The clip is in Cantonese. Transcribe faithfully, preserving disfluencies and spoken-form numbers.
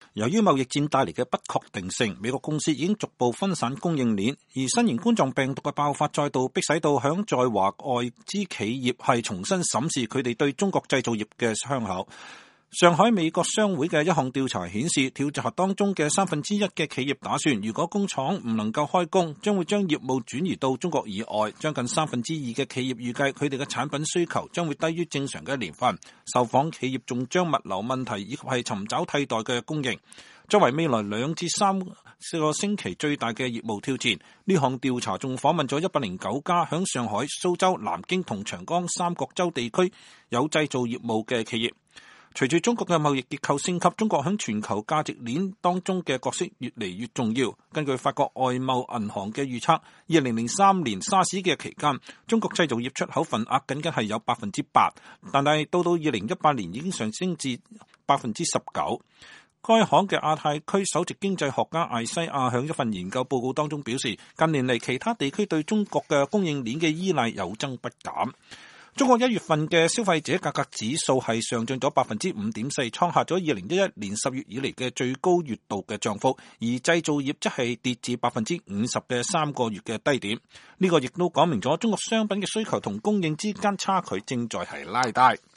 由於貿易戰帶嚟嘅不確定性，美國公司已經逐步分散供應鏈，而新型冠狀病毒嘅爆發再度迫使到響在華外資企業係重新審視佢哋對中國製造業嘅窗口。上海美國商會嘅一項調查顯示，調查當中嘅三分之一嘅企業打算，如果工廠唔能夠開工，將會將業務轉移到中國以外。將近三分之二嘅企業預計佢哋嘅產品需求將會低於正常嘅一年份。受訪企業仲將物流問題以及係尋找替代嘅供應作為未來兩至三個星期最大嘅業務挑戰。呢項調查仲訪問咗一百零九家響上海、蘇州、南京同長江三角洲地區有製造業務嘅企業。隨住中國嘅貿易結構升級，中國喺全球價值鏈當中嘅角色越嚟越重要。根據法國外貿銀行嘅預測，二零零三年沙士嘅期間，中國製造業出口份額僅僅係有百分之八，但係到到二零一八年已經上升至百分之十九。該行嘅亞太區首席經濟學家艾西亞喺一份研究報告當中表示，近年嚟其他地區對中國嘅供應鏈嘅依賴有增不減。中國一月份嘅消費者價格指數係上漲咗百分之五點四，創下咗二零一一年十月以嚟嘅最高月度嘅漲幅，而製造業則係跌至百分之五十嘅三個月嘅低點。呢個亦都講明咗中國商品嘅需求同供應之間差距正在係拉大。